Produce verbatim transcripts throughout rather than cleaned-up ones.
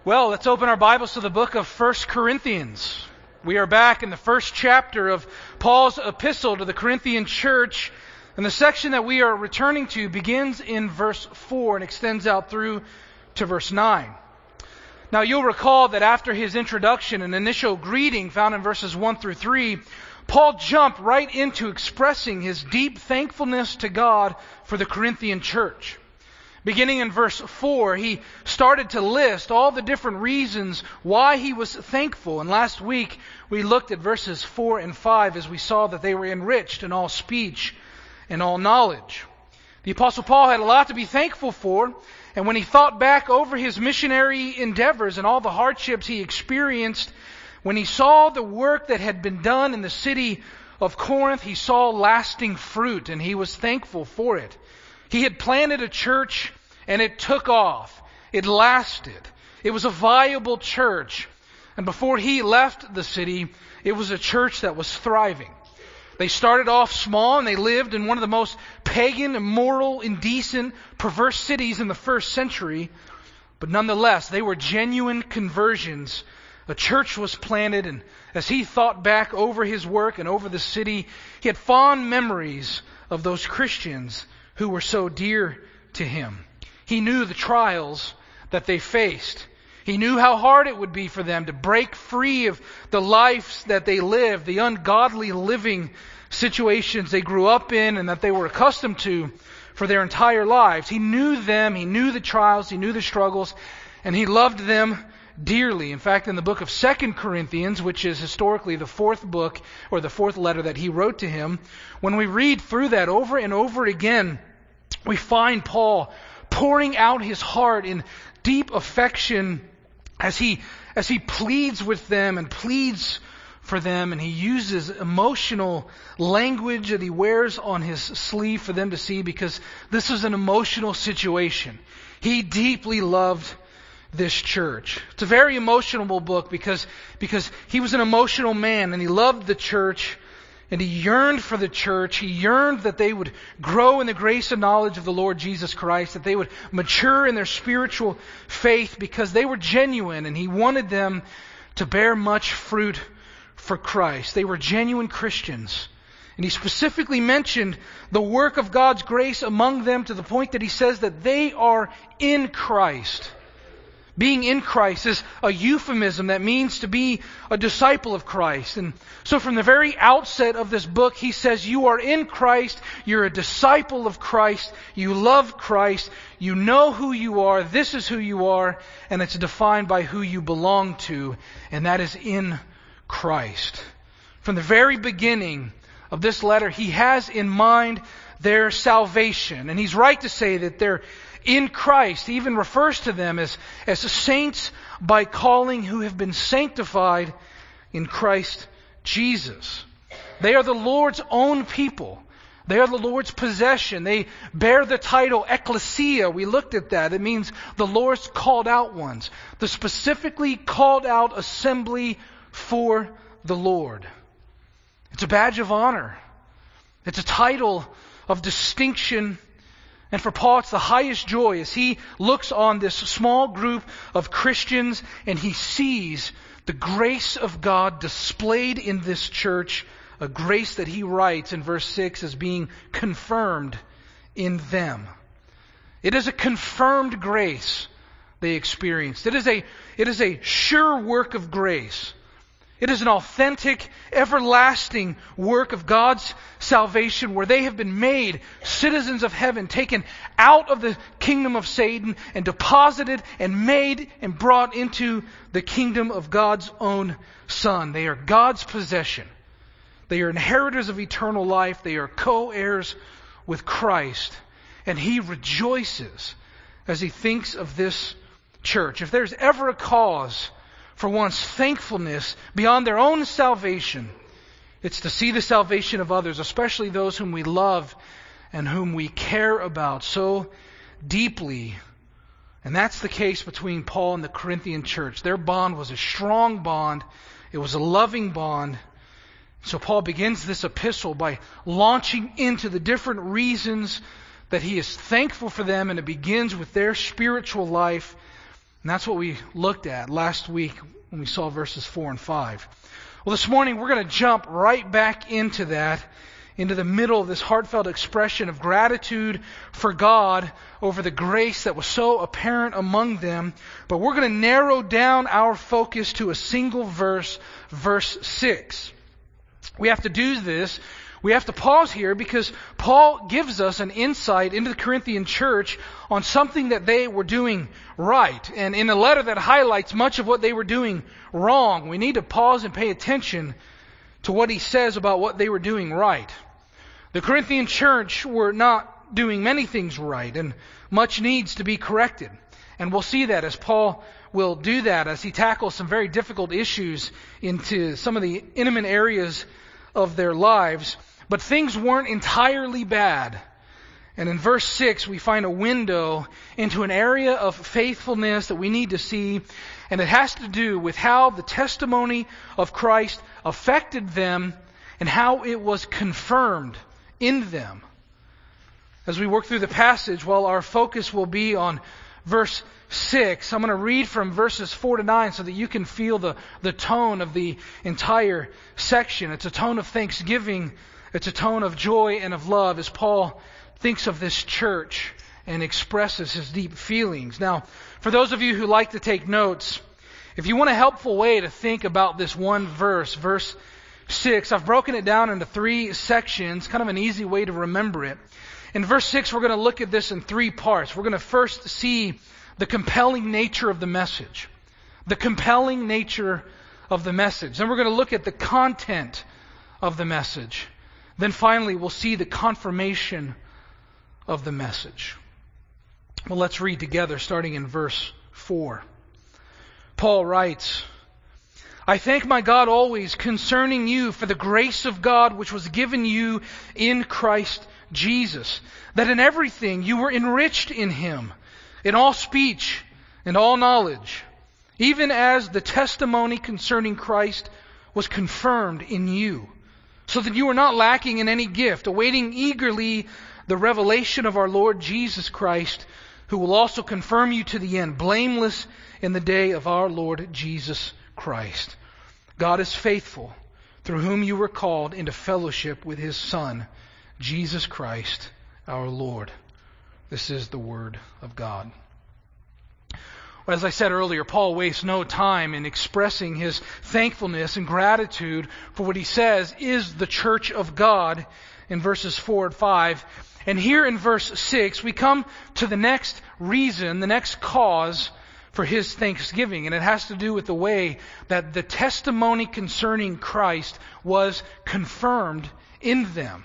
Well, let's open our Bibles to the book of First Corinthians. We are back in the first chapter of Paul's epistle to the Corinthian church, and the section that we are returning to begins in verse four and extends out through to verse nine. Now, you'll recall that after his introduction and initial greeting found in verses one through three, Paul jumped right into expressing his deep thankfulness to God for the Corinthian church. Beginning in verse four, he started to list all the different reasons why he was thankful. And last week, we looked at verses four and five as we saw that they were enriched in all speech and all knowledge. The Apostle Paul had a lot to be thankful for, and when he thought back over his missionary endeavors and all the hardships he experienced, when he saw the work that had been done in the city of Corinth, he saw lasting fruit, and he was thankful for it. He had planted a church and it took off. It lasted. It was a viable church. And before he left the city, it was a church that was thriving. They started off small and they lived in one of the most pagan, immoral, indecent, perverse cities in the first century. But nonetheless, they were genuine conversions. A church was planted, and as he thought back over his work and over the city, he had fond memories of those Christians who were so dear to him. He knew the trials that they faced. He knew how hard it would be for them to break free of the lives that they lived, the ungodly living situations they grew up in and that they were accustomed to for their entire lives. He knew them, he knew the trials, he knew the struggles, and he loved them dearly. In fact, in the book of Second Corinthians, which is historically the fourth book or the fourth letter that he wrote to him, when we read through that over and over again, we find Paul pouring out his heart in deep affection as he as he pleads with them and pleads for them, and he uses emotional language that he wears on his sleeve for them to see, because this is an emotional situation. He deeply loved this church. It's a very emotional book because, because he was an emotional man and he loved the church and he yearned for the church. He yearned that they would grow in the grace and knowledge of the Lord Jesus Christ, that they would mature in their spiritual faith because they were genuine, and he wanted them to bear much fruit for Christ. They were genuine Christians. And he specifically mentioned the work of God's grace among them to the point that he says that they are in Christ. Being in Christ is a euphemism that means to be a disciple of Christ. And so from the very outset of this book, he says you are in Christ, you're a disciple of Christ, you love Christ, you know who you are, this is who you are, and it's defined by who you belong to, and that is in Christ. From the very beginning of this letter, he has in mind their salvation. And he's right to say that they're in Christ. He even refers to them as, as saints by calling who have been sanctified in Christ Jesus. They are the Lord's own people. They are the Lord's possession. They bear the title ecclesia. We looked at that. It means the Lord's called out ones. The specifically called out assembly for the Lord. It's a badge of honor. It's a title of distinction. And for Paul, it's the highest joy as he looks on this small group of Christians and he sees the grace of God displayed in this church, a grace that he writes in verse six as being confirmed in them. It is a confirmed grace they experienced. It is a, it is a sure work of grace. It is an authentic, everlasting work of God's salvation where they have been made citizens of heaven, taken out of the kingdom of Satan and deposited and made and brought into the kingdom of God's own Son. They are God's possession. They are inheritors of eternal life. They are co-heirs with Christ. And he rejoices as he thinks of this church. If there's ever a cause for one's thankfulness beyond their own salvation, it's to see the salvation of others, especially those whom we love and whom we care about so deeply. And that's the case between Paul and the Corinthian church. Their bond was a strong bond. It was a loving bond. So Paul begins this epistle by launching into the different reasons that he is thankful for them, and it begins with their spiritual life. And that's what we looked at last week when we saw verses four and five. Well, this morning we're going to jump right back into that, into the middle of this heartfelt expression of gratitude for God over the grace that was so apparent among them. But we're going to narrow down our focus to a single verse, verse six. We have to do this. We have to pause here because Paul gives us an insight into the Corinthian church on something that they were doing right. And in a letter that highlights much of what they were doing wrong, we need to pause and pay attention to what he says about what they were doing right. The Corinthian church were not doing many things right, and much needs to be corrected. And we'll see that as Paul will do that as he tackles some very difficult issues into some of the intimate areas of their lives. But things weren't entirely bad. And in verse six, we find a window into an area of faithfulness that we need to see. And it has to do with how the testimony of Christ affected them and how it was confirmed in them. As we work through the passage, well, our focus will be on verse six. I'm going to read from verses four to nine so that you can feel the, the tone of the entire section. It's a tone of thanksgiving. It's a tone of joy and of love as Paul thinks of this church and expresses his deep feelings. Now, for those of you who like to take notes, if you want a helpful way to think about this one verse, verse six, I've broken it down into three sections, kind of an easy way to remember it. In verse six, we're going to look at this in three parts. We're going to first see the compelling nature of the message. The compelling nature of the message. Then we're going to look at the content of the message. Then finally, we'll see the confirmation of the message. Well, let's read together, starting in verse four. Paul writes, I thank my God always concerning you for the grace of God which was given you in Christ Jesus, that in everything you were enriched in Him, in all speech and all knowledge, even as the testimony concerning Christ was confirmed in you, so that you are not lacking in any gift, awaiting eagerly the revelation of our Lord Jesus Christ, who will also confirm you to the end, blameless in the day of our Lord Jesus Christ. God is faithful, through whom you were called into fellowship with His Son, Jesus Christ, our Lord. This is the Word of God. As I said earlier, Paul wastes no time in expressing his thankfulness and gratitude for what he says is the church of God in verses four and five. And here in verse six, we come to the next reason, the next cause for his thanksgiving. And it has to do with the way that the testimony concerning Christ was confirmed in them.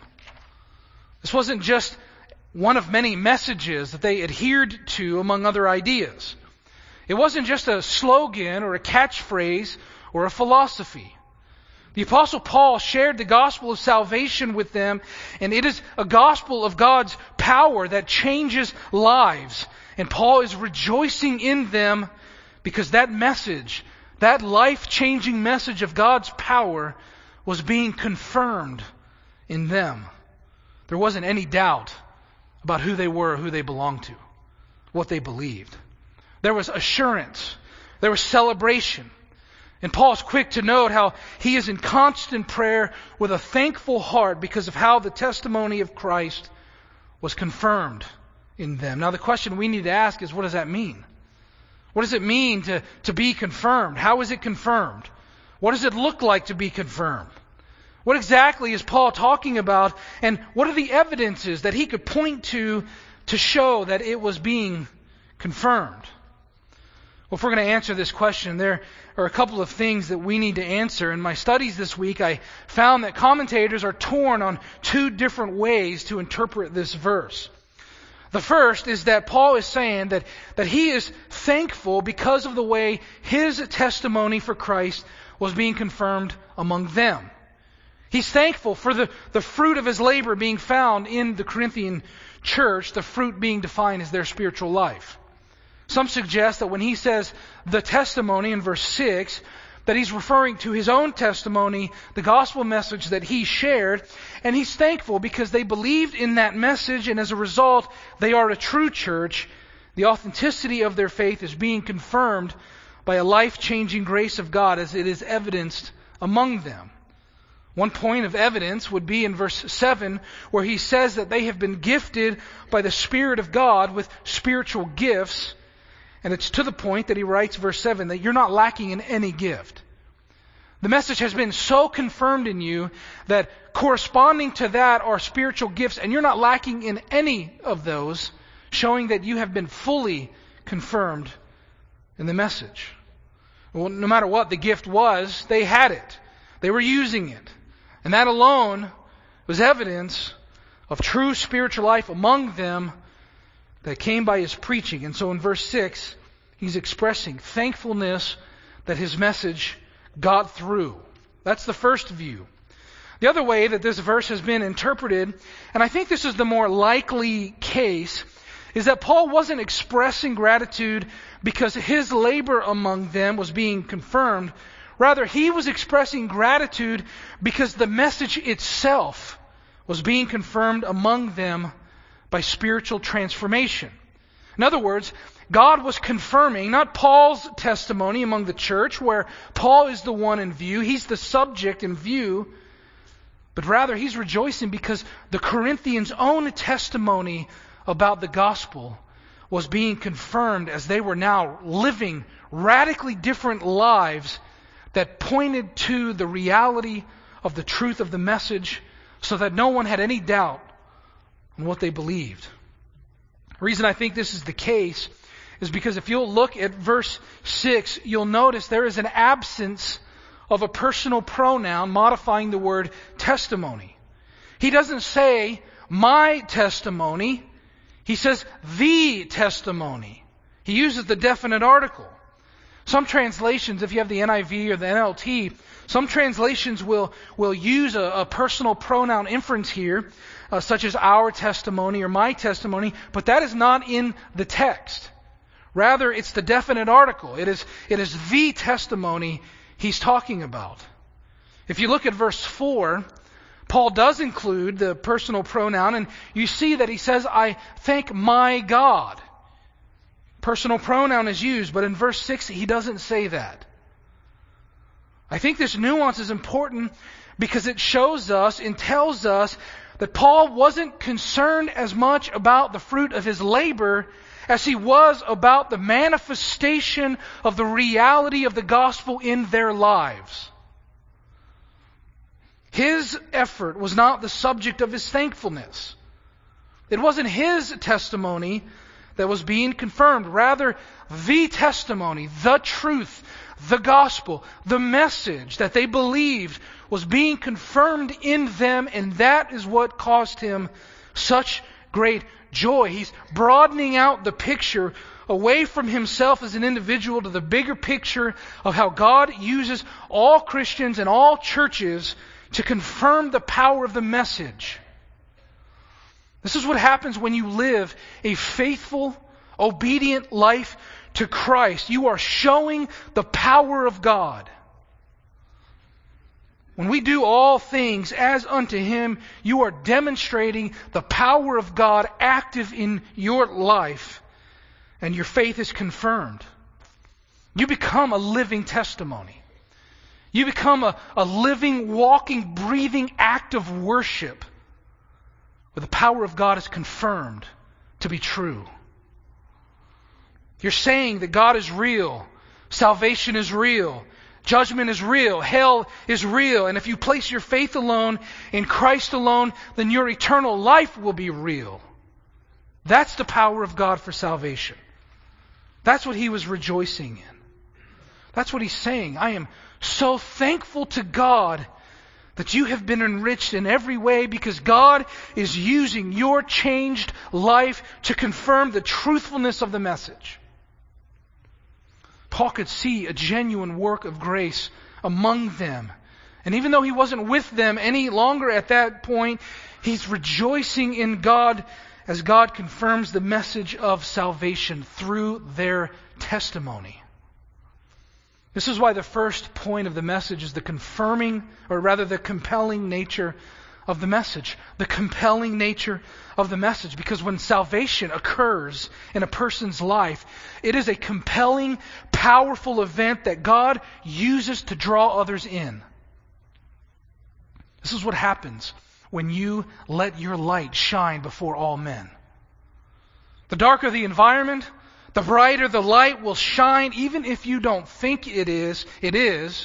This wasn't just one of many messages that they adhered to among other ideas. It wasn't just a slogan or a catchphrase or a philosophy. The Apostle Paul shared the gospel of salvation with them, and it is a gospel of God's power that changes lives. And Paul is rejoicing in them because that message, that life-changing message of God's power was being confirmed in them. There wasn't any doubt about who they were, who they belonged to, what they believed. There was assurance. There was celebration. And Paul's quick to note how he is in constant prayer with a thankful heart because of how the testimony of Christ was confirmed in them. Now the question we need to ask is, what does that mean? What does it mean to, to be confirmed? How is it confirmed? What does it look like to be confirmed? What exactly is Paul talking about? And what are the evidences that he could point to to show that it was being confirmed? Well, if we're going to answer this question, there are a couple of things that we need to answer. In my studies this week, I found that commentators are torn on two different ways to interpret this verse. The first is that Paul is saying that, that he is thankful because of the way his testimony for Christ was being confirmed among them. He's thankful for the, the fruit of his labor being found in the Corinthian church, the fruit being defined as their spiritual life. Some suggest that when he says the testimony in verse six, that he's referring to his own testimony, the gospel message that he shared, and he's thankful because they believed in that message, and as a result, they are a true church, The authenticity of their faith is being confirmed by a life-changing grace of God as it is evidenced among them. One point of evidence would be in verse seven, where he says that they have been gifted by the Spirit of God with spiritual gifts. And it's to the point that he writes, verse seven, that you're not lacking in any gift. The message has been so confirmed in you that corresponding to that are spiritual gifts, and you're not lacking in any of those, showing that you have been fully confirmed in the message. Well, no matter what the gift was, they had it. They were using it. And that alone was evidence of true spiritual life among them that came by his preaching. And so in verse six, he's expressing thankfulness that his message got through. That's the first view. The other way that this verse has been interpreted, and I think this is the more likely case, is that Paul wasn't expressing gratitude because his labor among them was being confirmed. Rather, he was expressing gratitude because the message itself was being confirmed among them by spiritual transformation. In other words, God was confirming not Paul's testimony among the church, where Paul is the one in view, he's the subject in view, but rather he's rejoicing because the Corinthians' own testimony about the gospel was being confirmed as they were now living radically different lives that pointed to the reality of the truth of the message, so that no one had any doubt on what they believed. The reason I think this is the case is because if you'll look at verse six, you'll notice there is an absence of a personal pronoun modifying the word testimony. He doesn't say, my testimony. He says, the testimony. He uses the definite article. Some translations, if you have the N I V or the N L T, some translations will, will use a, a personal pronoun inference here, uh, such as our testimony or my testimony, but that is not in the text. Rather, it's the definite article. It is, it is the testimony he's talking about. If you look at verse four, Paul does include the personal pronoun, and you see that he says, I thank my God. Personal pronoun is used, but in verse six, he doesn't say that. I think this nuance is important because it shows us and tells us that Paul wasn't concerned as much about the fruit of his labor as he was about the manifestation of the reality of the gospel in their lives. His effort was not the subject of his thankfulness. It wasn't his testimony that was being confirmed. Rather, the testimony, the truth, the gospel, the message that they believed was being confirmed in them, and that is what caused him such great joy. He's broadening out the picture away from himself as an individual to the bigger picture of how God uses all Christians and all churches to confirm the power of the message. This is what happens when you live a faithful, obedient life to Christ. You are showing the power of God. When we do all things as unto Him, you are demonstrating the power of God active in your life, and your faith is confirmed. You become a living testimony. You become a, a living, walking, breathing act of worship where the power of God is confirmed to be true. You're saying that God is real, salvation is real, judgment is real, hell is real, and if you place your faith alone in Christ alone, then your eternal life will be real. That's the power of God for salvation. That's what he was rejoicing in. That's what he's saying. I am so thankful to God that you have been enriched in every way because God is using your changed life to confirm the truthfulness of the message. Paul could see a genuine work of grace among them. And even though he wasn't with them any longer at that point, he's rejoicing in God as God confirms the message of salvation through their testimony. This is why the first point of the message is the confirming, or rather the compelling nature of the message, the compelling nature of the message. Because when salvation occurs in a person's life, it is a compelling, powerful event that God uses to draw others in. This is what happens when you let your light shine before all men. The darker the environment, the brighter the light will shine, even if you don't think it is, it is.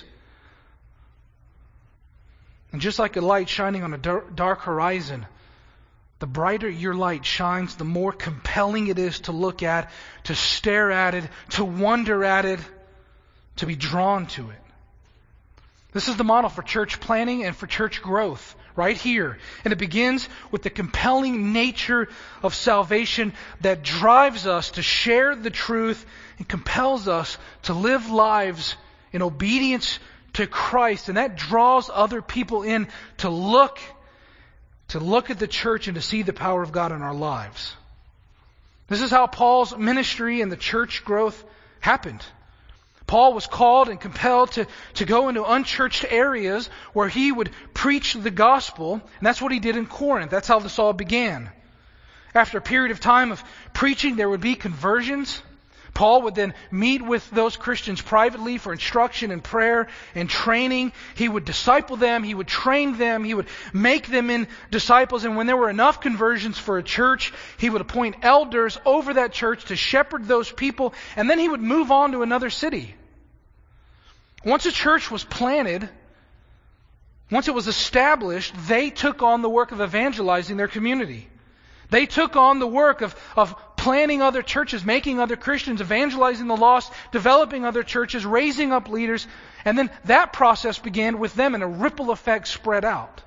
And just like a light shining on a dark horizon, the brighter your light shines, the more compelling it is to look at, to stare at it, to wonder at it, to be drawn to it. This is the model for church planning and for church growth, right here. And it begins with the compelling nature of salvation that drives us to share the truth and compels us to live lives in obedience to Christ. And that draws other people in to look, to look at the church and to see the power of God in our lives. This is how Paul's ministry and the church growth happened. Paul was called and compelled to, to go into unchurched areas where he would preach the gospel. And that's what he did in Corinth. That's how this all began. After a period of time of preaching, there would be conversions. Paul would then meet with those Christians privately for instruction and prayer and training. He would disciple them. He would train them. He would make them in disciples. And when there were enough conversions for a church, he would appoint elders over that church to shepherd those people. And then he would move on to another city. Once a church was planted, once it was established, they took on the work of evangelizing their community. They took on the work of, of planning other churches, making other Christians, evangelizing the lost, developing other churches, raising up leaders. And then that process began with them and a ripple effect spread out.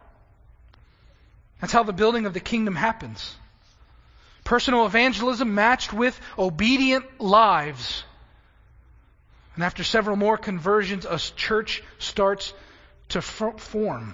That's how the building of the kingdom happens. Personal evangelism matched with obedient lives. And after several more conversions, a church starts to form.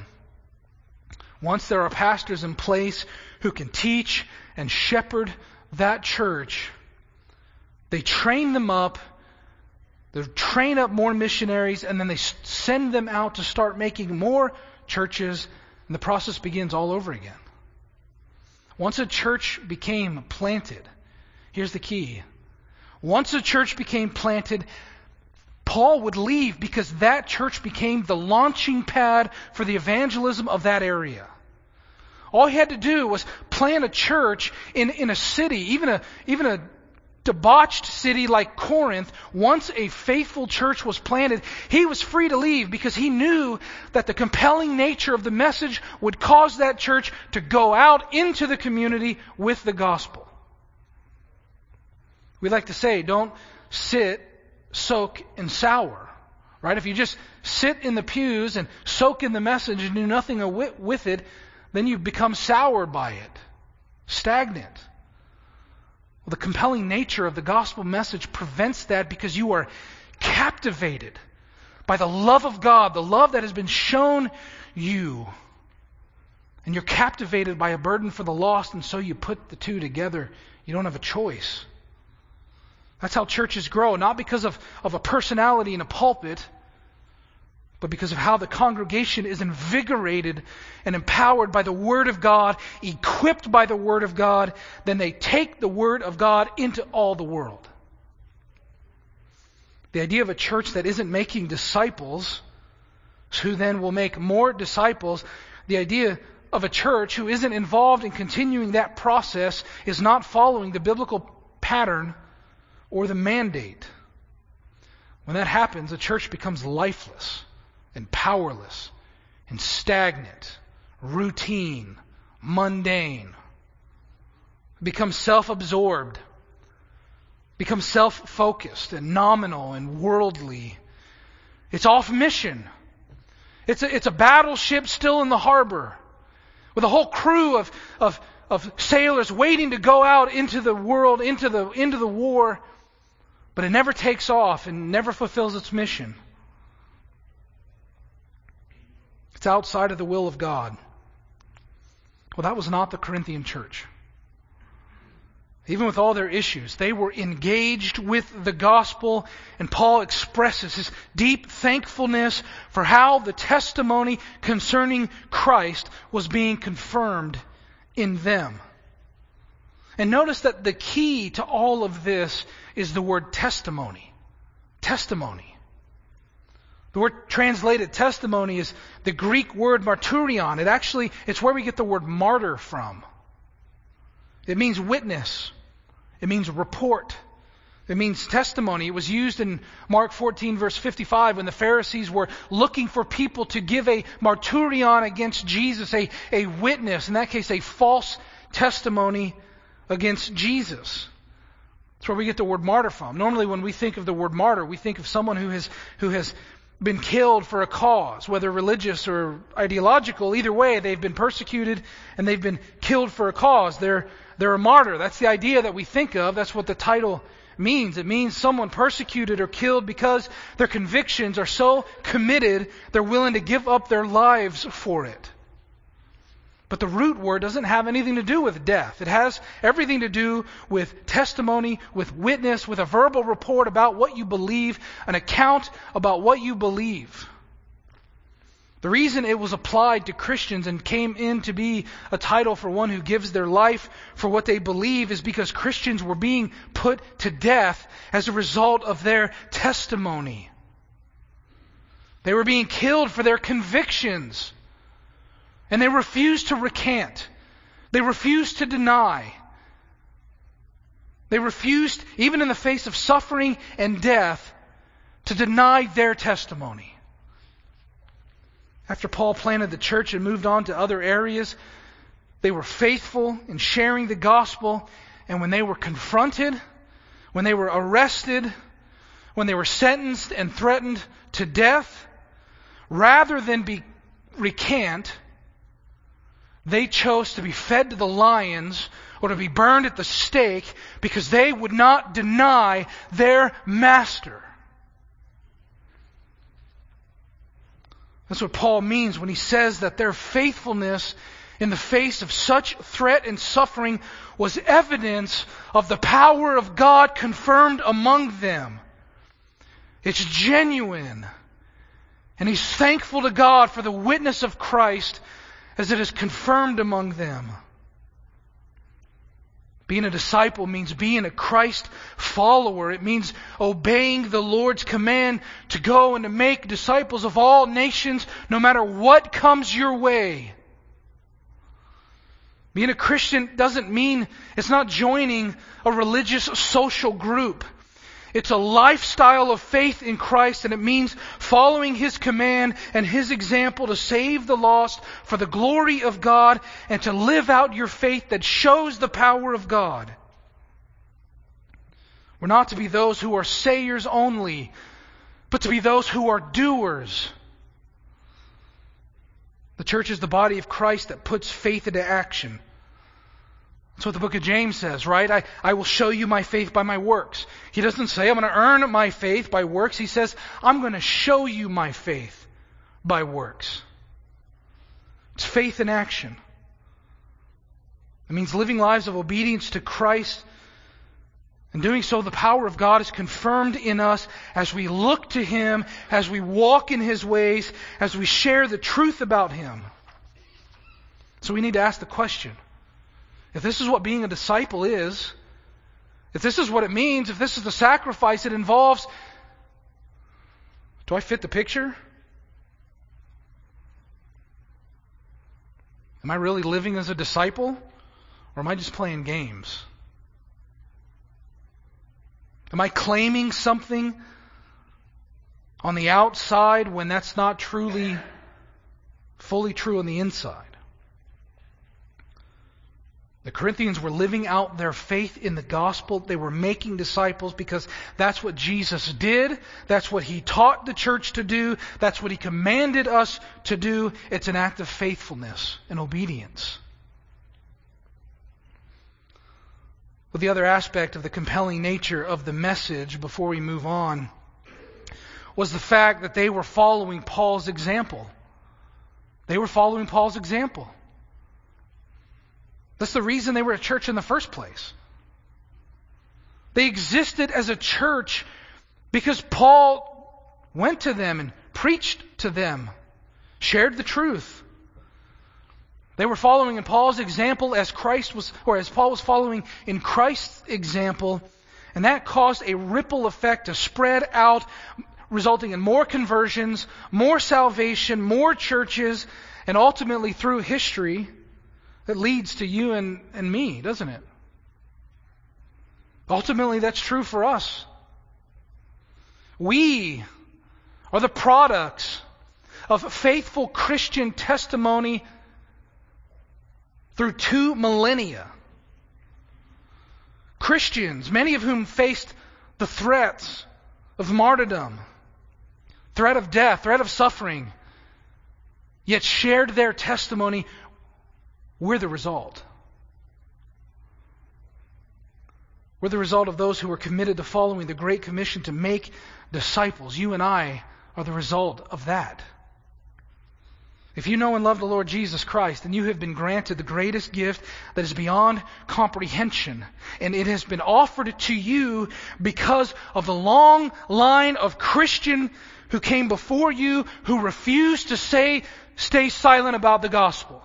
Once there are pastors in place who can teach and shepherd that church, they train them up, they train up more missionaries, and then they send them out to start making more churches, and the process begins all over again. Once a church became planted, here's the key. Once a church became planted, Paul would leave because that church became the launching pad for the evangelism of that area. All he had to do was plant a church in, in a city, even a, even a debauched city like Corinth. Once a faithful church was planted, he was free to leave because he knew that the compelling nature of the message would cause that church to go out into the community with the gospel. We like to say, don't sit, soak, and sour. Right? If you just sit in the pews and soak in the message and do nothing with it, then you become sour by it, stagnant. Well, the compelling nature of the gospel message prevents that because you are captivated by the love of God, the love that has been shown you. And you're captivated by a burden for the lost, and so you put the two together. You don't have a choice. That's how churches grow, not because of, of a personality in a pulpit, but because of how the congregation is invigorated and empowered by the Word of God, equipped by the Word of God, then they take the Word of God into all the world. The idea of a church that isn't making disciples, who then will make more disciples, the idea of a church who isn't involved in continuing that process is not following the biblical pattern or the mandate. When that happens, a church becomes lifeless and powerless and stagnant, routine, mundane. It becomes self-absorbed, becomes self-focused and nominal and worldly. It's off mission. It's a, it's a battleship still in the harbor with a whole crew of, of, of sailors waiting to go out into the world, into the, into the war, but it never takes off and never fulfills its mission. It's outside of the will of God. Well, that was not the Corinthian church. Even with all their issues, they were engaged with the gospel, and Paul expresses his deep thankfulness for how the testimony concerning Christ was being confirmed in them. And notice that the key to all of this is the word testimony. Testimony. The word translated testimony is the Greek word marturion. It actually, it's where we get the word martyr from. It means witness. It means report. It means testimony. It was used in Mark fourteen verse fifty-five when the Pharisees were looking for people to give a marturion against Jesus, a, a witness, in that case a false testimony against Jesus. That's where we get the word martyr from. Normally when we think of the word martyr, we think of someone who has who has been killed for a cause, whether religious or ideological. Either way, they've been persecuted and they've been killed for a cause. They're they're a martyr. That's the idea that we think of. That's what the title means. It means someone persecuted or killed because their convictions are so committed they're willing to give up their lives for it. But the root word doesn't have anything to do with death. It has everything to do with testimony, with witness, with a verbal report about what you believe, an account about what you believe. The reason it was applied to Christians and came in to be a title for one who gives their life for what they believe is because Christians were being put to death as a result of their testimony. They were being killed for their convictions. And they refused to recant. They refused to deny. They refused, even in the face of suffering and death, to deny their testimony. After Paul planted the church and moved on to other areas, they were faithful in sharing the gospel. And when they were confronted, when they were arrested, when they were sentenced and threatened to death, rather than be recant, they chose to be fed to the lions or to be burned at the stake because they would not deny their master. That's what Paul means when he says that their faithfulness in the face of such threat and suffering was evidence of the power of God confirmed among them. It's genuine. And he's thankful to God for the witness of Christ as it is confirmed among them. Being a disciple means being a Christ follower. It means obeying the Lord's command to go and to make disciples of all nations, no matter what comes your way. Being a Christian doesn't mean, it's not joining a religious social group. It's a lifestyle of faith in Christ, and it means following His command and His example to save the lost for the glory of God and to live out your faith that shows the power of God. We're not to be those who are sayers only, but to be those who are doers. The church is the body of Christ that puts faith into action. That's what the book of James says, right? I, I will show you my faith by my works. He doesn't say, I'm going to earn my faith by works. He says, I'm going to show you my faith by works. It's faith in action. It means living lives of obedience to Christ. In doing so, the power of God is confirmed in us as we look to Him, as we walk in His ways, as we share the truth about Him. So we need to ask the question, if this is what being a disciple is, if this is what it means, if this is the sacrifice it involves, do I fit the picture? Am I really living as a disciple? Or am I just playing games? Am I claiming something on the outside when that's not truly, fully true on the inside? The Corinthians were living out their faith in the gospel. They were making disciples because that's what Jesus did. That's what He taught the church to do. That's what He commanded us to do. It's an act of faithfulness and obedience. But the other aspect of the compelling nature of the message, before we move on, was the fact that they were following Paul's example. They were following Paul's example. That's the reason they were a church in the first place. They existed as a church because Paul went to them and preached to them, shared the truth. They were following in Paul's example as Christ was, or as Paul was following in Christ's example, and that caused a ripple effect to spread out, resulting in more conversions, more salvation, more churches, and ultimately through history that leads to you and, and me, doesn't it? Ultimately, that's true for us. We are the products of faithful Christian testimony through two millennia. Christians, many of whom faced the threats of martyrdom, threat of death, threat of suffering, yet shared their testimony. We're the result. We're the result of those who were committed to following the Great Commission to make disciples. You and I are the result of that. If you know and love the Lord Jesus Christ, then you have been granted the greatest gift that is beyond comprehension. And it has been offered to you because of the long line of Christians who came before you who refused to say, stay silent about the gospel.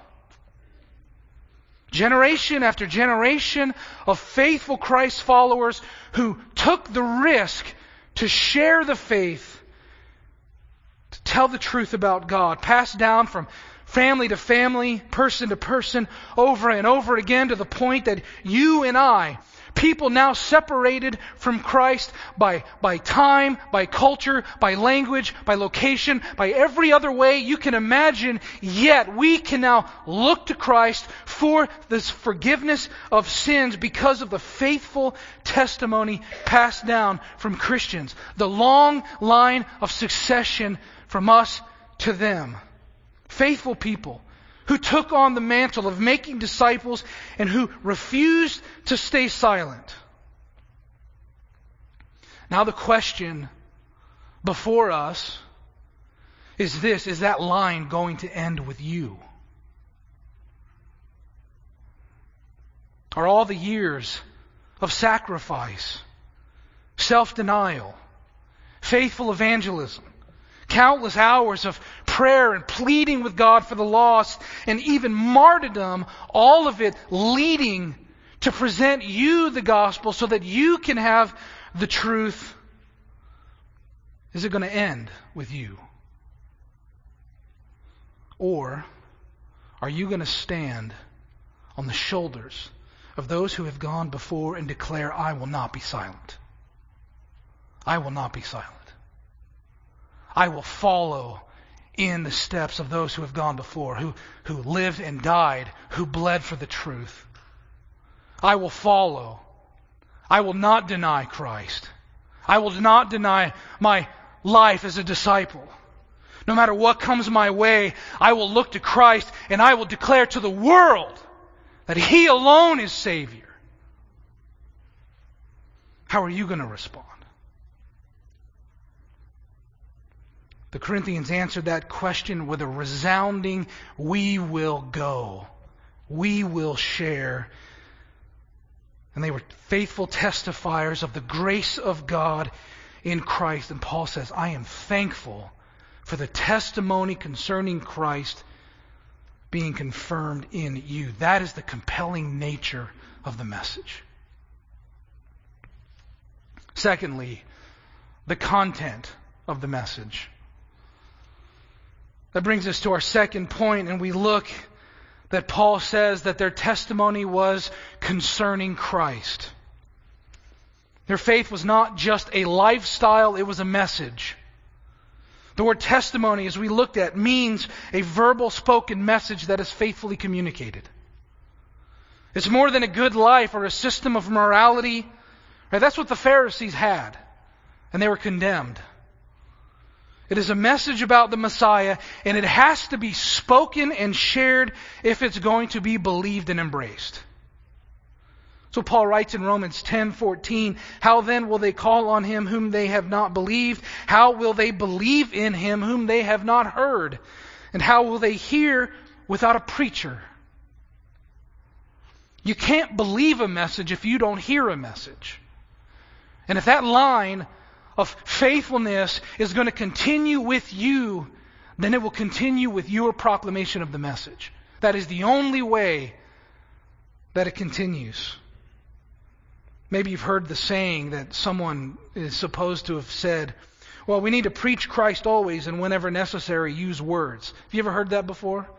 Generation after generation of faithful Christ followers who took the risk to share the faith, to tell the truth about God, passed down from family to family, person to person, over and over again, to the point that you and I, people now separated from Christ by, by time, by culture, by language, by location, by every other way you can imagine, yet we can now look to Christ for this forgiveness of sins because of the faithful testimony passed down from Christians. The long line of succession from us to them. Faithful people who took on the mantle of making disciples and who refused to stay silent. Now the question before us is this: is that line going to end with you? Are all the years of sacrifice, self-denial, faithful evangelism, countless hours of prayer and pleading with God for the lost, and even martyrdom, all of it leading to present you the gospel so that you can have the truth? Is it going to end with you? Or are you going to stand on the shoulders of those who have gone before and declare, I will not be silent. I will not be silent. I will follow in the steps of those who have gone before, who, who lived and died, who bled for the truth. I will follow. I will not deny Christ. I will not deny my life as a disciple. No matter what comes my way, I will look to Christ and I will declare to the world that He alone is Savior. How are you going to respond? The Corinthians answered that question with a resounding, we will go. We will share. And they were faithful testifiers of the grace of God in Christ. And Paul says, I am thankful for the testimony concerning Christ being confirmed in you. That is the compelling nature of the message. Secondly, the content of the message. That brings us to our second point, and we look that Paul says that their testimony was concerning Christ. Their faith was not just a lifestyle, it was a message. The word testimony, as we looked at, means a verbal spoken message that is faithfully communicated. It's more than a good life or a system of morality. Right? That's what the Pharisees had, and they were condemned. It is a message about the Messiah, and it has to be spoken and shared if it's going to be believed and embraced. So Paul writes in Romans ten fourteen, how then will they call on Him whom they have not believed? How will they believe in Him whom they have not heard? And how will they hear without a preacher? You can't believe a message if you don't hear a message. And if that line of faithfulness is going to continue with you, then it will continue with your proclamation of the message. That is the only way that it continues. Maybe you've heard the saying that someone is supposed to have said, well, we need to preach Christ always and whenever necessary use words. Have you ever heard that before?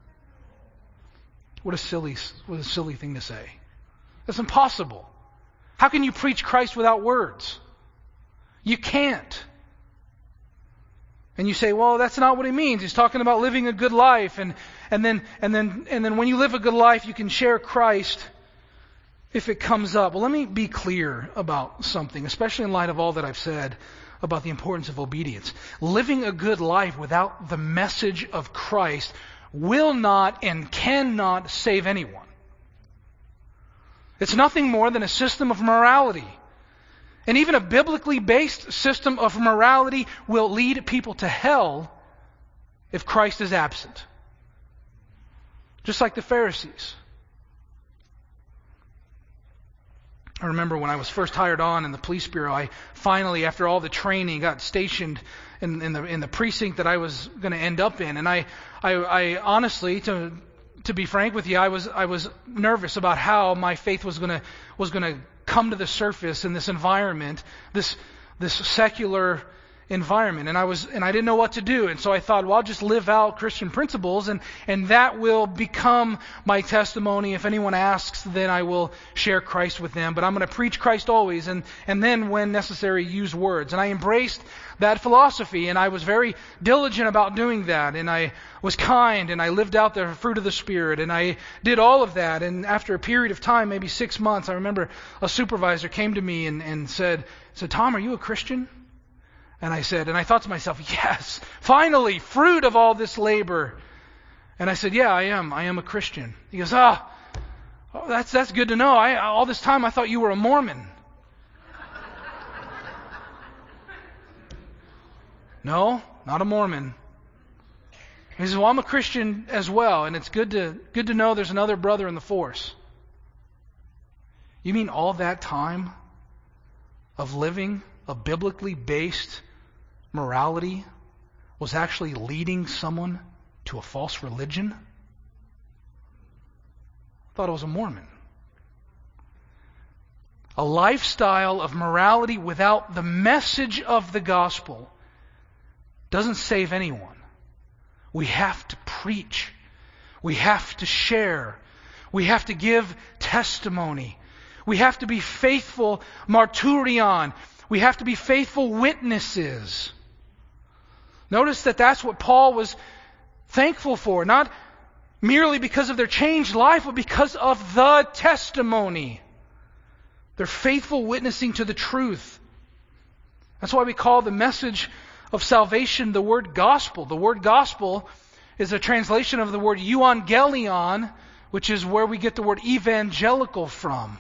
What a silly, what a silly thing to say. That's impossible. How can you preach Christ without words? You can't. And you say, well, that's not what he means. He's talking about living a good life, and and then and then and then when you live a good life, you can share Christ if it comes up. Well, let me be clear about something, especially in light of all that I've said about the importance of obedience. Living a good life without the message of Christ will not and cannot save anyone. It's nothing more than a system of morality. And even a biblically based system of morality will lead people to hell if Christ is absent. Just like the Pharisees. I remember when I was first hired on in the police bureau, I finally, after all the training, got stationed in, in the in the precinct that I was going to end up in. And I, I, I honestly, to to be frank with you, I was I was nervous about how my faith was going to was going to come to the surface in this environment, this this secular environment, and I was and I didn't know what to do, and so I thought, well, I'll just live out Christian principles, and and that will become my testimony. If anyone asks, then I will share Christ with them, but I'm going to preach Christ always, and and then when necessary, use words. And I embraced that philosophy, and I was very diligent about doing that, and I was kind, and I lived out the fruit of the Spirit, and I did all of that. And after a period of time, maybe six months, I remember a supervisor came to me and, and said, said, Tom, are you a Christian? And I said, and I thought to myself, yes, finally, fruit of all this labor. And I said, yeah, I am. I am a Christian. He goes, ah, oh, that's that's good to know. I all this time I thought you were a Mormon. No, not a Mormon. He says, well, I'm a Christian as well, and it's good to good to know there's another brother in the force. You mean all that time of living a biblically based morality was actually leading someone to a false religion? I thought it was a Mormon. A lifestyle of morality without the message of the gospel doesn't save anyone. We have to preach. We have to share. We have to give testimony. We have to be faithful martyrion. We have to be faithful witnesses. Notice that that's what Paul was thankful for, not merely because of their changed life, but because of the testimony. Their faithful witnessing to the truth. That's why we call the message of salvation the word gospel. The word gospel is a translation of the word euangelion, which is where we get the word evangelical from.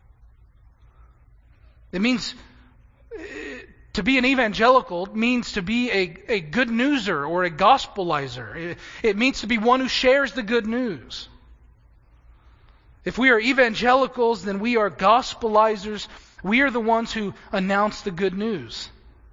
It means to be an evangelical means to be a, a good newser or a gospelizer. It, it means to be one who shares the good news. If we are evangelicals, then we are gospelizers. We are the ones who announce the good news.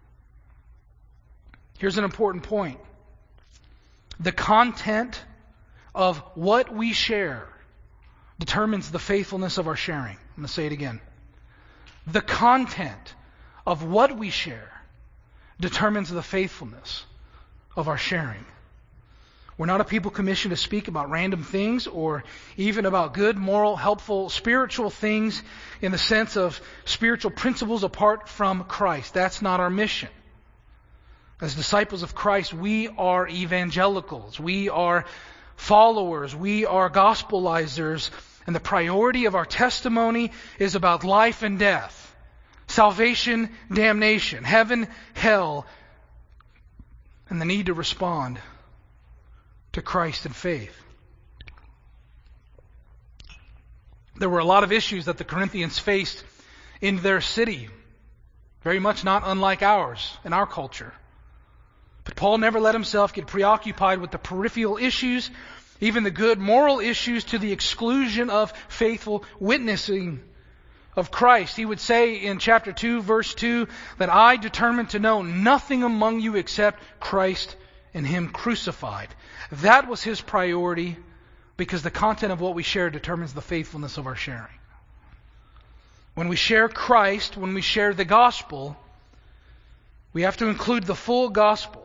Here's an important point. The content of what we share determines the faithfulness of our sharing. I'm going to say it again. The content of what we share determines the faithfulness of our sharing. We're not a people commissioned to speak about random things or even about good, moral, helpful, spiritual things in the sense of spiritual principles apart from Christ. That's not our mission. As disciples of Christ, we are evangelicals. We are followers. We are gospelizers. And the priority of our testimony is about life and death. Salvation, damnation, heaven, hell, and the need to respond to Christ in faith. There were a lot of issues that the Corinthians faced in their city, very much not unlike ours in our culture. But Paul never let himself get preoccupied with the peripheral issues, even the good moral issues, to the exclusion of faithful witnessing of Christ. He would say in chapter two, verse two, that I determined to know nothing among you except Christ and Him crucified. That was his priority, because the content of what we share determines the faithfulness of our sharing. When we share Christ, when we share the gospel, we have to include the full gospel.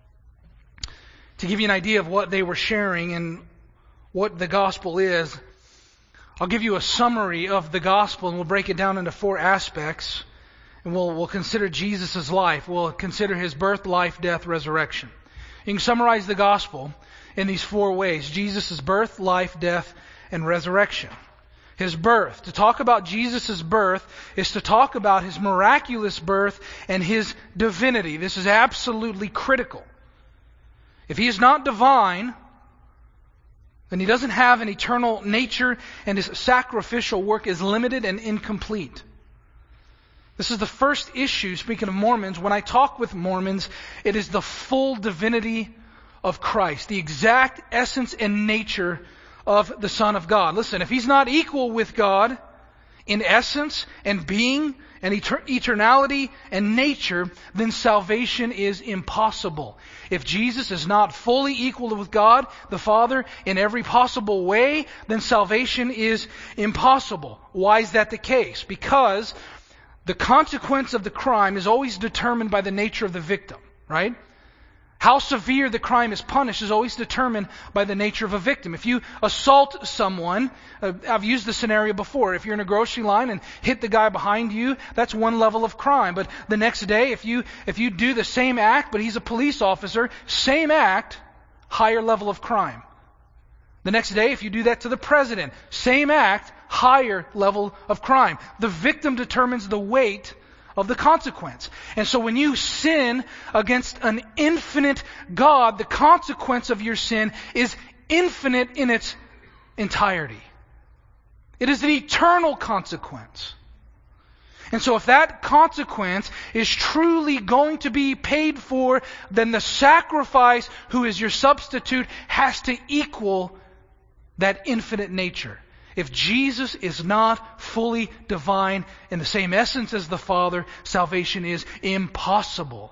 To give you an idea of what they were sharing and what the gospel is, I'll give you a summary of the gospel, and we'll break it down into four aspects. And we'll, we'll consider Jesus' life. We'll consider His birth, life, death, resurrection. You can summarize the gospel in these four ways: Jesus' birth, life, death, and resurrection. His birth. To talk about Jesus' birth is to talk about His miraculous birth and His divinity. This is absolutely critical. If He is not divine, then He doesn't have an eternal nature, and His sacrificial work is limited and incomplete. This is the first issue, speaking of Mormons. When I talk with Mormons, it is the full divinity of Christ, the exact essence and nature of the Son of God. Listen, if He's not equal with God in essence and being and etern- eternality and nature, then salvation is impossible. If Jesus is not fully equal with God, the Father, in every possible way, then salvation is impossible. Why is that the case? Because the consequence of the crime is always determined by the nature of the victim, right? How severe the crime is punished is always determined by the nature of a victim. If you assault someone, uh, I've used this scenario before. If you're in a grocery line and hit the guy behind you, that's one level of crime. But the next day, if you if you do the same act, but he's a police officer, same act, higher level of crime. The next day, if you do that to the president, same act, higher level of crime. The victim determines the weight of the consequence. And so when you sin against an infinite God, the consequence of your sin is infinite in its entirety. It is an eternal consequence. And so if that consequence is truly going to be paid for, then the sacrifice, who is your substitute, has to equal that infinite nature. If Jesus is not fully divine in the same essence as the Father, salvation is impossible.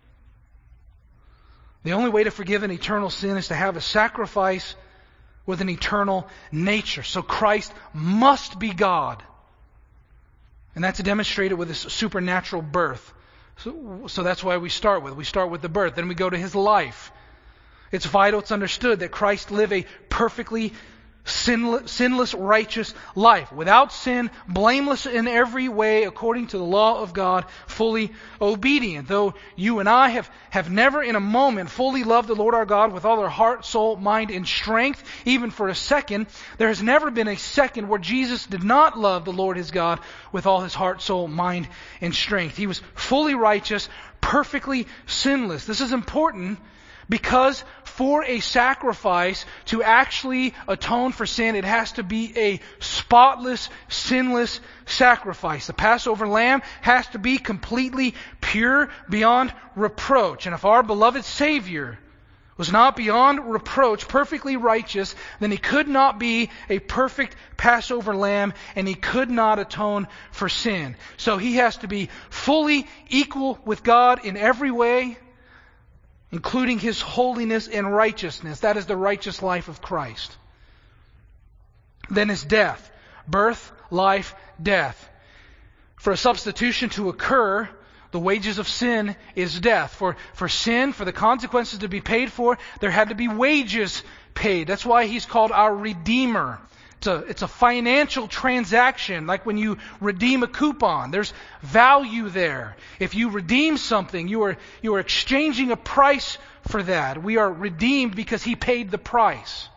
The only way to forgive an eternal sin is to have a sacrifice with an eternal nature. So Christ must be God. And that's demonstrated with His supernatural birth. So, so that's why we start with. We start with the birth. Then we go to His life. It's vital, it's understood that Christ lived a perfectly Sinless, sinless, righteous life, without sin, blameless in every way, according to the law of God, fully obedient. Though you and I have, have never in a moment fully loved the Lord our God with all our heart, soul, mind, and strength, even for a second, there has never been a second where Jesus did not love the Lord His God with all His heart, soul, mind, and strength. He was fully righteous, perfectly sinless. This is important because for a sacrifice to actually atone for sin, it has to be a spotless, sinless sacrifice. The Passover lamb has to be completely pure, beyond reproach. And if our beloved Savior was not beyond reproach, perfectly righteous, then He could not be a perfect Passover lamb, and He could not atone for sin. So He has to be fully equal with God in every way, including His holiness and righteousness. That is the righteous life of Christ. Then His death. Birth, life, death. For a substitution to occur, the wages of sin is death. For, for sin, for the consequences to be paid for, there had to be wages paid. That's why He's called our Redeemer. It's a, it's a financial transaction, like when you redeem a coupon. There's value there. If you redeem something, you are, you are exchanging a price for that. We are redeemed because He paid the price.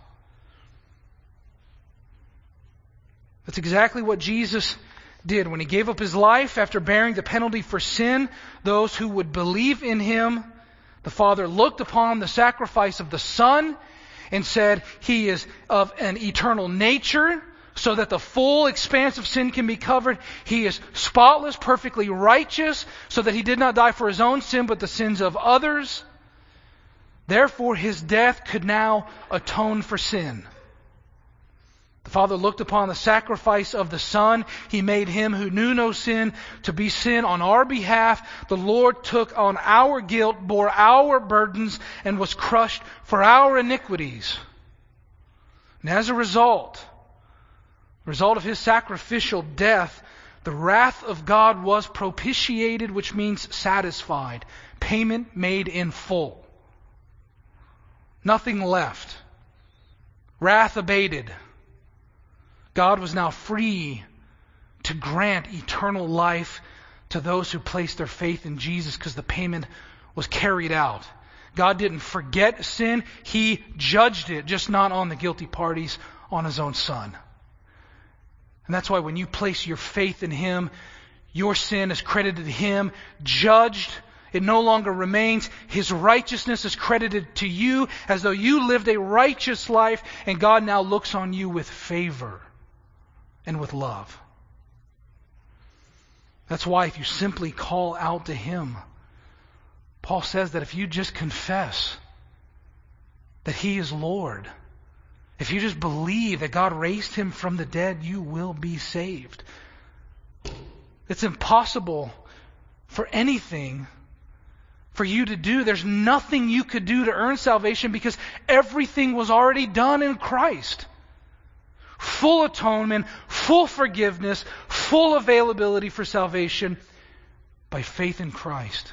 That's exactly what Jesus did when He gave up His life after bearing the penalty for sin. Those who would believe in Him, the Father looked upon the sacrifice of the Son and said He is of an eternal nature, so that the full expanse of sin can be covered. He is spotless, perfectly righteous, so that He did not die for His own sin, but the sins of others. Therefore, His death could now atone for sin. The Father looked upon the sacrifice of the Son. He made Him who knew no sin to be sin on our behalf. The Lord took on our guilt, bore our burdens, and was crushed for our iniquities. And as a result, the result of His sacrificial death, the wrath of God was propitiated, which means satisfied. Payment made in full. Nothing left. Wrath abated. God was now free to grant eternal life to those who placed their faith in Jesus because the payment was carried out. God didn't forget sin. He judged it, just not on the guilty parties, on His own Son. And that's why when you place your faith in Him, your sin is credited to Him, judged. It no longer remains. His righteousness is credited to you as though you lived a righteous life, and God now looks on you with favor and with love. That's why if you simply call out to Him, Paul says that if you just confess that He is Lord, if you just believe that God raised Him from the dead, you will be saved. It's impossible for anything for you to do. There's nothing you could do to earn salvation because everything was already done in Christ. Full atonement, full forgiveness, full availability for salvation by faith in Christ.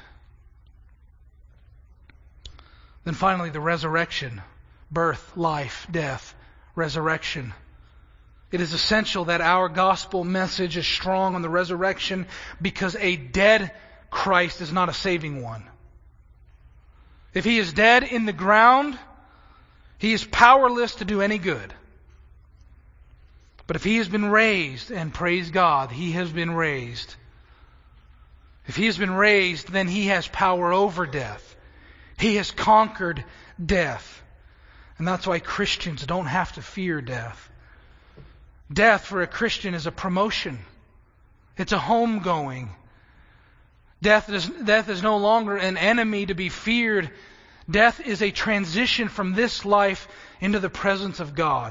Then finally, the resurrection. Birth, life, death, resurrection. It is essential that our gospel message is strong on the resurrection because a dead Christ is not a saving one. If He is dead in the ground, He is powerless to do any good. But if He has been raised, and praise God, He has been raised. If He has been raised, then He has power over death. He has conquered death. And that's why Christians don't have to fear death. Death for a Christian is a promotion. It's a homegoing. Death is, death is no longer an enemy to be feared. Death is a transition from this life into the presence of God.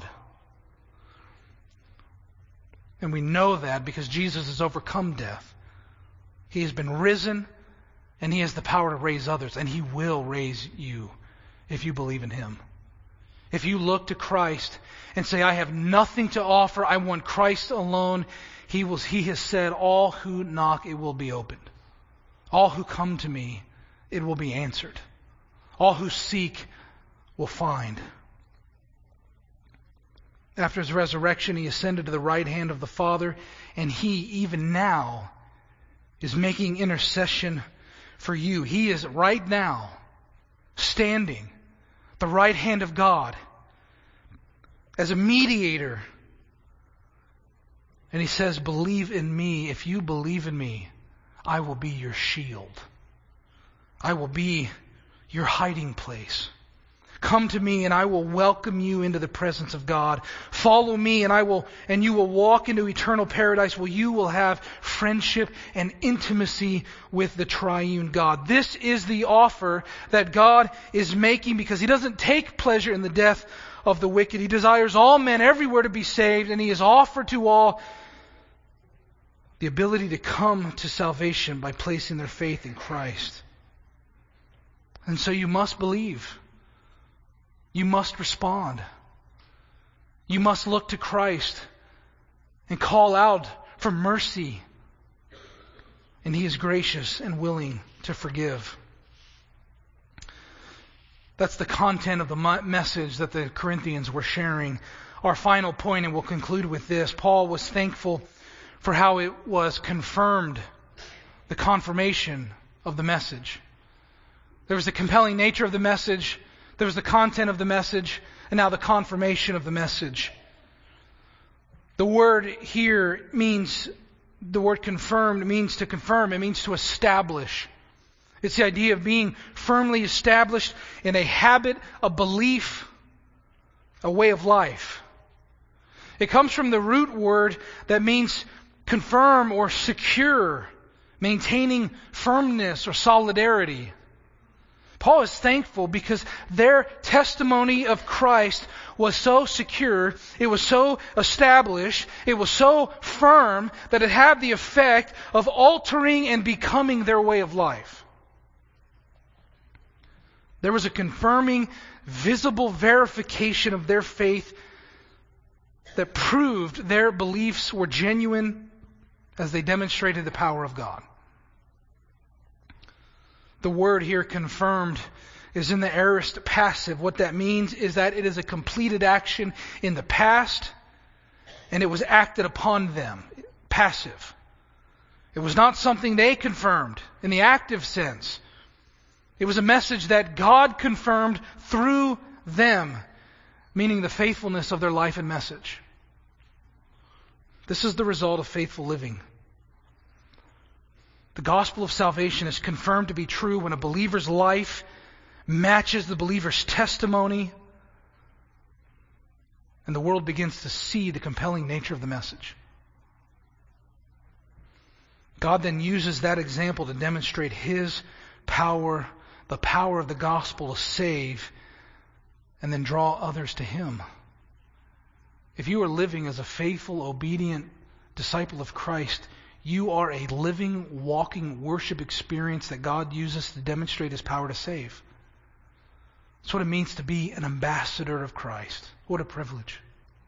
And we know that because Jesus has overcome death. He has been risen, and He has the power to raise others, and He will raise you if you believe in Him. If you look to Christ and say, I have nothing to offer, I want Christ alone, He will, He has said, all who knock, it will be opened. All who come to me, it will be answered. All who seek will find. After His resurrection, He ascended to the right hand of the Father, and He, even now, is making intercession for you. He is right now standing at the right hand of God as a mediator. And He says, believe in me. If you believe in me, I will be your shield. I will be your hiding place. Come to me and I will welcome you into the presence of God. Follow me and I will, and you will walk into eternal paradise where you will have friendship and intimacy with the triune God. This is the offer that God is making because He doesn't take pleasure in the death of the wicked. He desires all men everywhere to be saved, and He has offered to all the ability to come to salvation by placing their faith in Christ. And so you must believe. You must respond. You must look to Christ and call out for mercy. And He is gracious and willing to forgive. That's the content of the message that the Corinthians were sharing. Our final point, and we'll conclude with this. Paul was thankful for how it was confirmed, the confirmation of the message. There was the compelling nature of the message. There was the content of the message, and now the confirmation of the message. The word here means, the word confirmed means to confirm. It means to establish. It's the idea of being firmly established in a habit, a belief, a way of life. It comes from the root word that means confirm or secure, maintaining firmness or solidarity. Paul is thankful because their testimony of Christ was so secure, it was so established, it was so firm that it had the effect of altering and becoming their way of life. There was a confirming, visible verification of their faith that proved their beliefs were genuine as they demonstrated the power of God. The word here, confirmed, is in the aorist passive. What that means is that it is a completed action in the past, and it was acted upon them. Passive. It was not something they confirmed in the active sense. It was a message that God confirmed through them, meaning the faithfulness of their life and message. This is the result of faithful living. The gospel of salvation is confirmed to be true when a believer's life matches the believer's testimony, and the world begins to see the compelling nature of the message. God then uses that example to demonstrate His power, the power of the gospel to save, and then draw others to Him. If you are living as a faithful, obedient disciple of Christ, you are a living, walking worship experience that God uses to demonstrate His power to save. That's what it means to be an ambassador of Christ. What a privilege.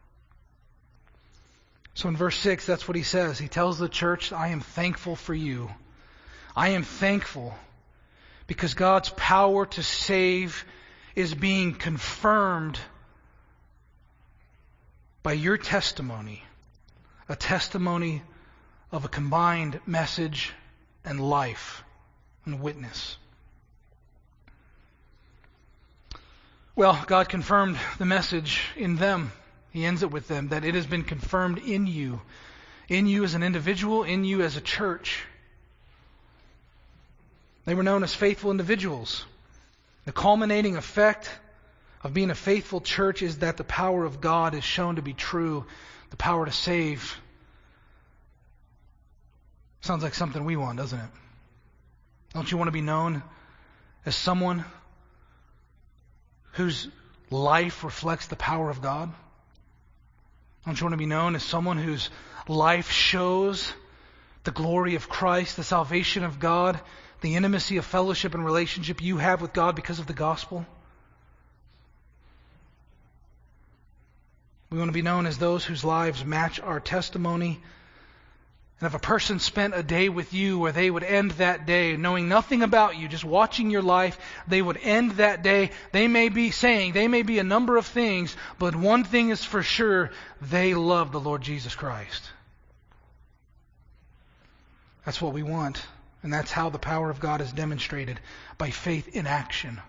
So in verse six, that's what he says. He tells the church, I am thankful for you. I am thankful because God's power to save is being confirmed by your testimony, a testimony of a combined message and life and witness. Well, God confirmed the message in them. He ends it with them, that it has been confirmed in you. In you as an individual, in you as a church. They were known as faithful individuals. The culminating effect of being a faithful church is that the power of God is shown to be true, the power to save. Sounds like something we want, doesn't it? Don't you want to be known as someone whose life reflects the power of God? Don't you want to be known as someone whose life shows the glory of Christ, the salvation of God, the intimacy of fellowship and relationship you have with God because of the gospel? We want to be known as those whose lives match our testimony. And if a person spent a day with you where they would end that day knowing nothing about you, just watching your life, they would end that day. They may be saying, they may be a number of things, but one thing is for sure, they love the Lord Jesus Christ. That's what we want. And that's how the power of God is demonstrated, by faith in action.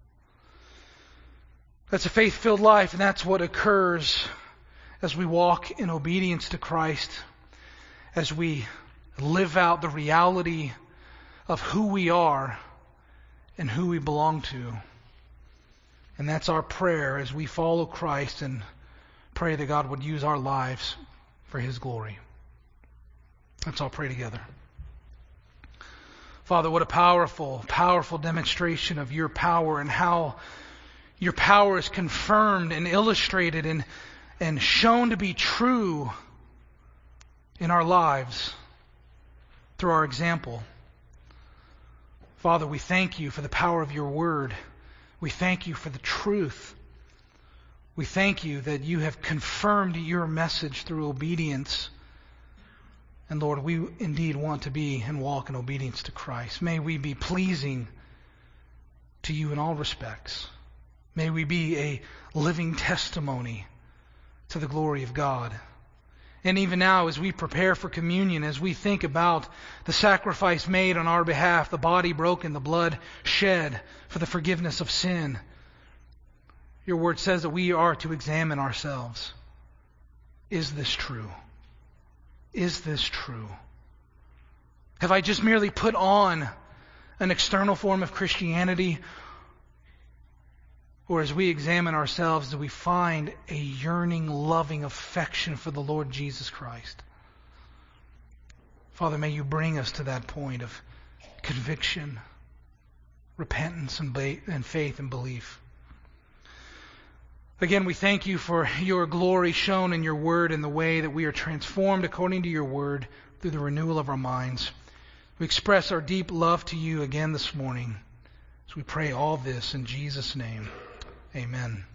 That's a faith-filled life, and that's what occurs as we walk in obedience to Christ, as we live out the reality of who we are and who we belong to. And that's our prayer as we follow Christ and pray that God would use our lives for His glory. Let's all pray together. Father, what a powerful, powerful demonstration of your power, and how your power is confirmed and illustrated and, and shown to be true in our lives through our example. Father, we thank you for the power of your word. We thank you for the truth. We thank you that you have confirmed your message through obedience. And Lord, we indeed want to be and walk in obedience to Christ. May we be pleasing to you in all respects. May we be a living testimony to the glory of God. And even now, as we prepare for communion, as we think about the sacrifice made on our behalf, the body broken, the blood shed for the forgiveness of sin, your word says that we are to examine ourselves. Is this true? Is this true? Have I just merely put on an external form of Christianity? Or as we examine ourselves, do we find a yearning, loving affection for the Lord Jesus Christ? Father, may you bring us to that point of conviction, repentance and, ba- and faith and belief. Again, we thank you for your glory shown in your word and the way that we are transformed according to your word through the renewal of our minds. We express our deep love to you again this morning as we pray all this in Jesus' name. Amen.